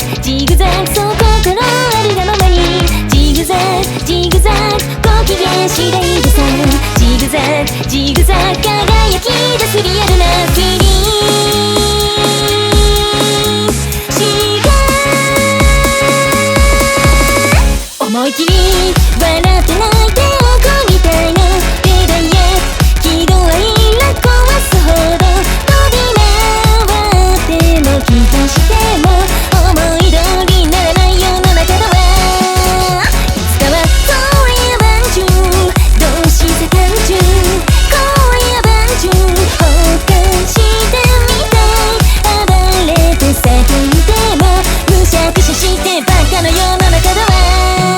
ジグザグそう心あるがままにジグザグジグザグご機嫌次第でさジグザグジグザグ輝き出すリアルなフィーリング思い切り笑って泣いて怒りたいのデダイヤ喜怒哀楽はすほど飛び回っても気がしても思い通りにならない世の中だわいつかは荒野万獣同志世界中荒野万獣放火してみたい暴れて叫んでもむしゃくしゃしてバカの世の中だわ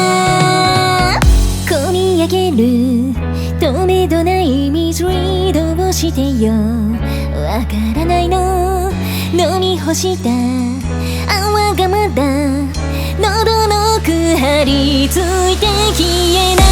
込み上げる止めどないミスリードをしてよわからないの飲み干した泡がまだ喉の奥張り付いて消えない